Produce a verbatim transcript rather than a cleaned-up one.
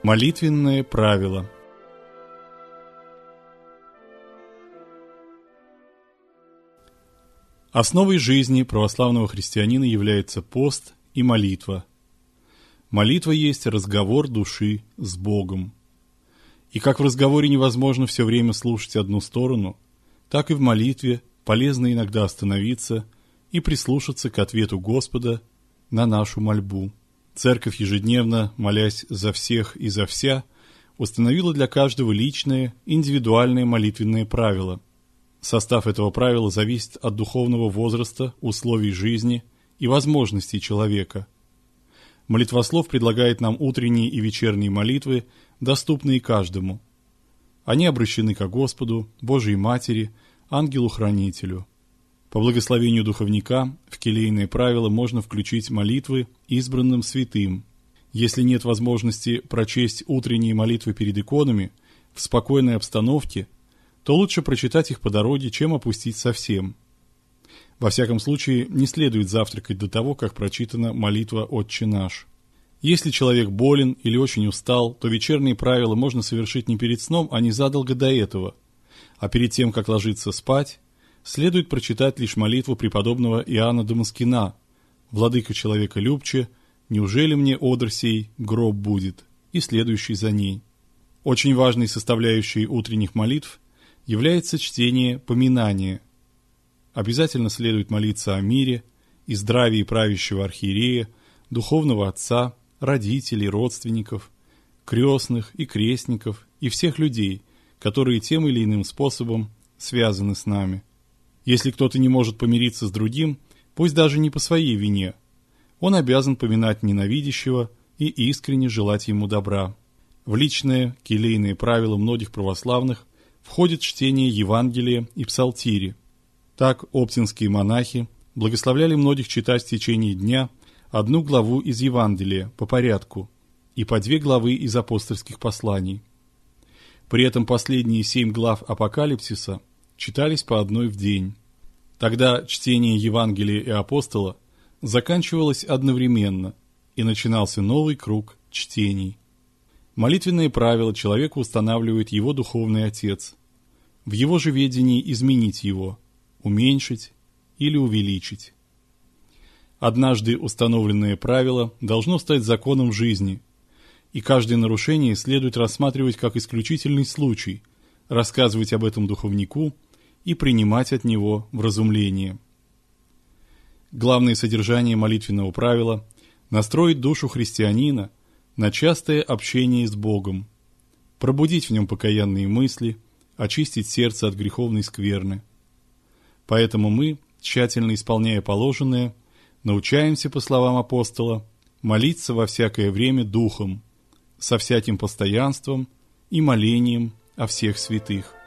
Молитвенное правило. Основой жизни православного христианина является пост и молитва. Молитва есть разговор души с Богом. И как в разговоре невозможно все время слушать одну сторону, так и в молитве полезно иногда остановиться и прислушаться к ответу Господа на нашу мольбу. Церковь, ежедневно молясь за всех и за вся, установила для каждого личное, индивидуальное молитвенное правило. Состав этого правила зависит от духовного возраста, условий жизни и возможностей человека. Молитвослов предлагает нам утренние и вечерние молитвы, доступные каждому. Они обращены ко Господу, Божией Матери, Ангелу-Хранителю. По благословению духовника в келейные правила можно включить молитвы избранным святым. Если нет возможности прочесть утренние молитвы перед иконами в спокойной обстановке, то лучше прочитать их по дороге, чем опустить совсем. Во всяком случае, не следует завтракать до того, как прочитана молитва «Отче наш». Если человек болен или очень устал, то вечерние правила можно совершить не перед сном, а незадолго до этого. А перед тем, как ложиться спать, следует прочитать лишь молитву преподобного Иоанна Дамаскина: «Владыка человеколюбче, неужели мне одр сей гроб будет?» и следующий за ней. Очень важной составляющей утренних молитв является чтение поминания. Обязательно следует молиться о мире и здравии правящего архиерея, духовного отца, родителей, родственников, крестных и крестников и всех людей, которые тем или иным способом связаны с нами. Если кто-то не может помириться с другим, пусть даже не по своей вине, он обязан поминать ненавидящего и искренне желать ему добра. В личное келейное правило многих православных входит чтение Евангелия и Псалтири. Так оптинские монахи благословляли многих читать в течение дня одну главу из Евангелия по порядку и по две главы из апостольских посланий. При этом последние семь глав Апокалипсиса читались по одной в день. Тогда чтение Евангелия и апостола заканчивалось одновременно, и начинался новый круг чтений. Молитвенные правила человеку устанавливает его духовный отец. В его же ведении изменить его, уменьшить или увеличить. Однажды установленное правило должно стать законом жизни, и каждое нарушение следует рассматривать как исключительный случай, рассказывать об этом духовнику и принимать от него вразумление. Главное содержание молитвенного правила – настроить душу христианина на частое общение с Богом, пробудить в нем покаянные мысли, очистить сердце от греховной скверны. Поэтому мы, тщательно исполняя положенное, научаемся, по словам апостола, молиться во всякое время духом, со всяким постоянством и молением о всех святых.